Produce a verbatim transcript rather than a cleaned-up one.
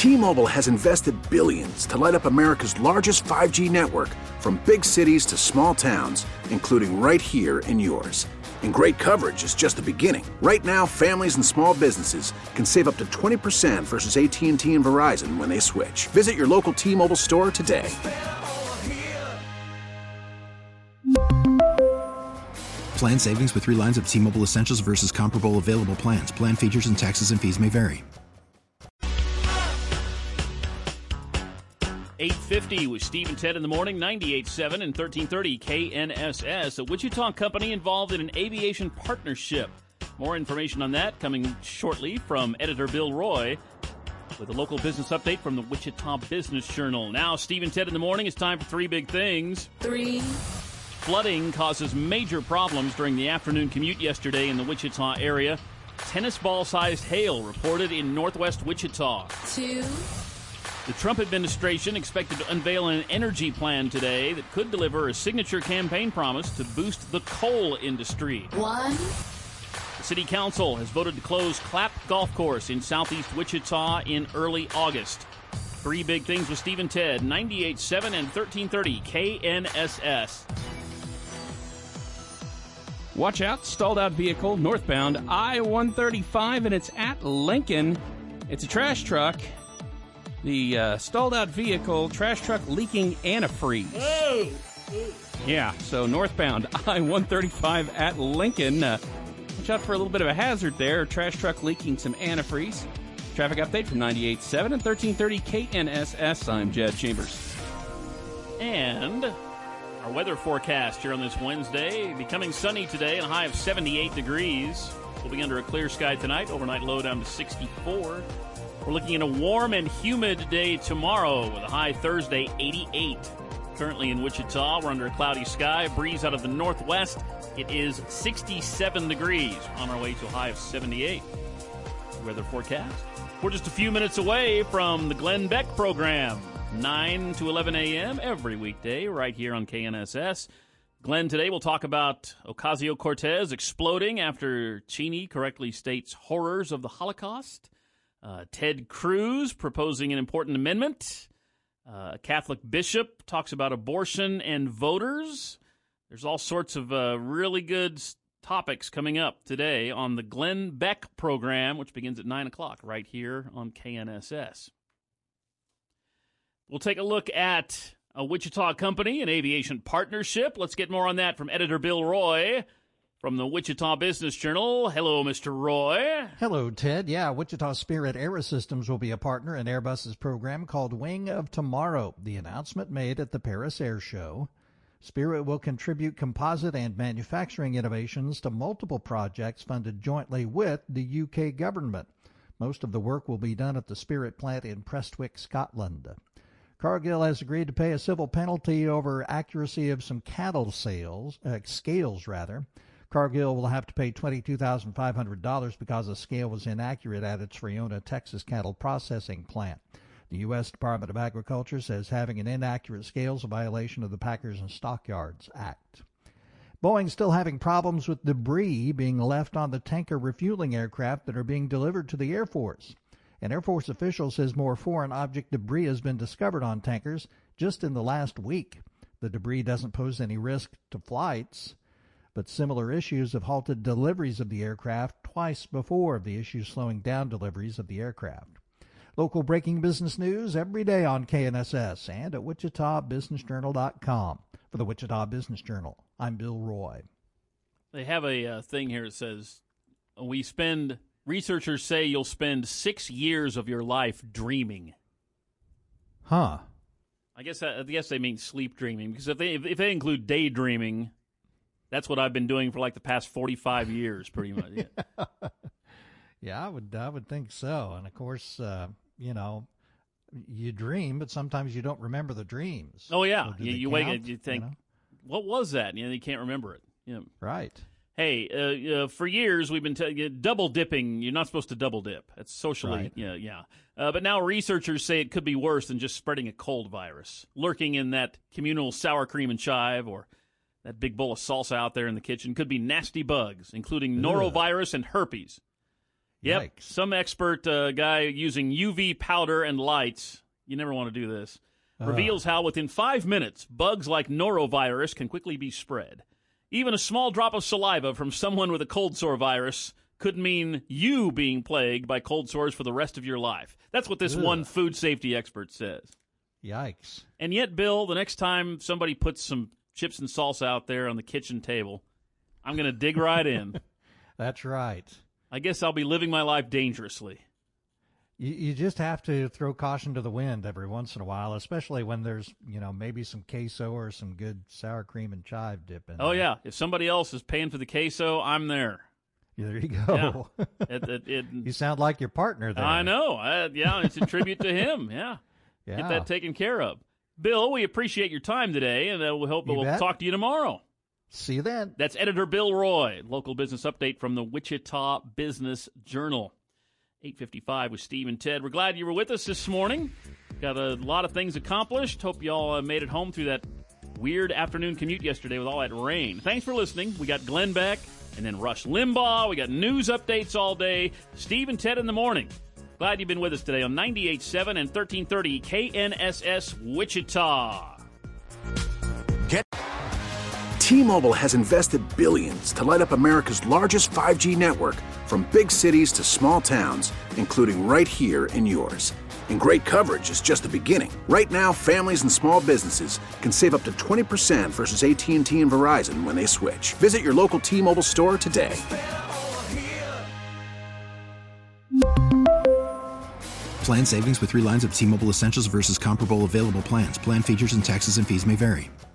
T-Mobile has invested billions to light up America's largest five G network, from big cities to small towns, including right here in yours. And great coverage is just the beginning. Right now, families and small businesses can save up to twenty percent versus A T and T and Verizon when they switch. Visit your local T-Mobile store today. Plan savings with three lines of T-Mobile Essentials versus comparable available plans. Plan features and taxes and fees may vary. eight fifty with Steve and Ted in the morning, ninety-eight point seven and thirteen thirty K N S S, a Wichita company involved in an aviation partnership. More information on that coming shortly from editor Bill Roy with a local business update from the Wichita Business Journal. Now, Steve and Ted in the morning, it's time for three big things. Three. Flooding causes major problems during the afternoon commute yesterday in the Wichita area. Tennis ball-sized hail reported in northwest Wichita. Two. The Trump administration expected to unveil an energy plan today that could deliver a signature campaign promise to boost the coal industry. One. The City Council has voted to close Clapp Golf Course in southeast Wichita in early August. Three big things with Steve and Ted, ninety-eight point seven and thirteen thirty K N S S. Watch out, stalled out vehicle northbound I one thirty-five, and it's at Lincoln. It's a trash truck. The uh, stalled out vehicle, trash truck leaking antifreeze. Oh! Yeah, so northbound I one thirty-five at Lincoln. Uh, watch out for a little bit of a hazard there. Trash truck leaking some antifreeze. Traffic update from ninety-eight point seven and thirteen thirty K N S S. I'm Jed Chambers. And our weather forecast here on this Wednesday. Becoming sunny today and a high of seventy-eight degrees. We'll be under a clear sky tonight. Overnight low down to sixty-four. We're looking at a warm and humid day tomorrow with a high Thursday, eighty-eight. Currently in Wichita, we're under a cloudy sky. A breeze out of the northwest. It is sixty-seven degrees. On our way to a high of seventy-eight. Weather forecast. We're just a few minutes away from the Glenn Beck program. nine to eleven a.m. every weekday right here on K N S S. Glenn, today we'll talk about Ocasio-Cortez exploding after Cheney correctly states horrors of the Holocaust. Uh, Ted Cruz proposing an important amendment. Uh, a Catholic bishop talks about abortion and voters. There's all sorts of uh, really good topics coming up today on the Glenn Beck program, which begins at nine o'clock right here on K N S S. We'll take a look at a Wichita company, an aviation partnership. Let's get more on that from editor Bill Roy from the Wichita Business Journal. Hello, Mister Roy. Hello, Ted. Yeah, Wichita Spirit Aerosystems will be a partner in Airbus's program called Wing of Tomorrow. The announcement made at the Paris Air Show. Spirit will contribute composite and manufacturing innovations to multiple projects funded jointly with the U K government. Most of the work will be done at the Spirit plant in Prestwick, Scotland. Cargill has agreed to pay a civil penalty over accuracy of some cattle sales, uh, scales rather. Cargill will have to pay twenty-two thousand five hundred dollars because a scale was inaccurate at its Friona, Texas cattle processing plant. The U S Department of Agriculture says having an inaccurate scale is a violation of the Packers and Stockyards Act. Boeing's still having problems with debris being left on the tanker refueling aircraft that are being delivered to the Air Force. An Air Force official says more foreign object debris has been discovered on tankers just in the last week. The debris doesn't pose any risk to flights, but similar issues have halted deliveries of the aircraft twice before, the issue slowing down deliveries of the aircraft. Local breaking business news every day on K N S S and at Wichita Business Journal dot com. For the Wichita Business Journal, I'm Bill Roy. They have a uh, thing here that says, we spend, researchers say you'll spend six years of your life dreaming. Huh. I guess I guess they mean sleep dreaming, because if they if, if they include daydreaming, that's what I've been doing for like the past forty-five years, pretty much. Yeah, yeah I would I would think so. And of course, uh, you know, you dream, but sometimes you don't remember the dreams. Oh yeah, so you, you wake up, you think, you know? What was that? You know, you can't remember it. Yeah, right. Hey, uh, uh, for years we've been telling you double dipping. You're not supposed to double dip. That's socially, right. yeah, yeah. Uh, but now researchers say it could be worse than just spreading a cold virus, lurking in that communal sour cream and chive or that big bowl of salsa out there in the kitchen. Could be nasty bugs, including norovirus and herpes. Yep. Yikes. Some expert uh, guy using U V powder and lights, you never want to do this, uh. reveals how within five minutes, bugs like norovirus can quickly be spread. Even a small drop of saliva from someone with a cold sore virus could mean you being plagued by cold sores for the rest of your life. That's what this Ugh. one food safety expert says. Yikes. And yet, Bill, the next time somebody puts some chips and salsa out there on the kitchen table, I'm going to dig right in. That's right. I guess I'll be living my life dangerously. You, you just have to throw caution to the wind every once in a while, especially when there's, you know, maybe some queso or some good sour cream and chive dip in Oh, there. yeah. If somebody else is paying for the queso, I'm there. Yeah, there you go. Yeah. it, it, it, you sound like your partner there. I know. I, yeah, it's a tribute to him. Yeah. yeah. Get that taken care of. Bill, we appreciate your time today, and uh, we hope you we'll bet. talk to you tomorrow. See you then. That's Editor Bill Roy, local business update from the Wichita Business Journal. eight fifty-five with Steve and Ted. We're glad you were with us this morning. Got a lot of things accomplished. Hope you all uh, made it home through that weird afternoon commute yesterday with all that rain. Thanks for listening. We got Glenn Beck and then Rush Limbaugh. We got news updates all day. Steve and Ted in the morning. Glad you've been with us today on ninety-eight point seven and thirteen thirty K N S S Wichita. Get T-Mobile has invested billions to light up America's largest five G network, from big cities to small towns, including right here in yours. And great coverage is just the beginning. Right now, families and small businesses can save up to twenty percent versus A T and T and Verizon when they switch. Visit your local T-Mobile store today. Plan savings with three lines of T-Mobile Essentials versus comparable available plans. Plan features and taxes and fees may vary.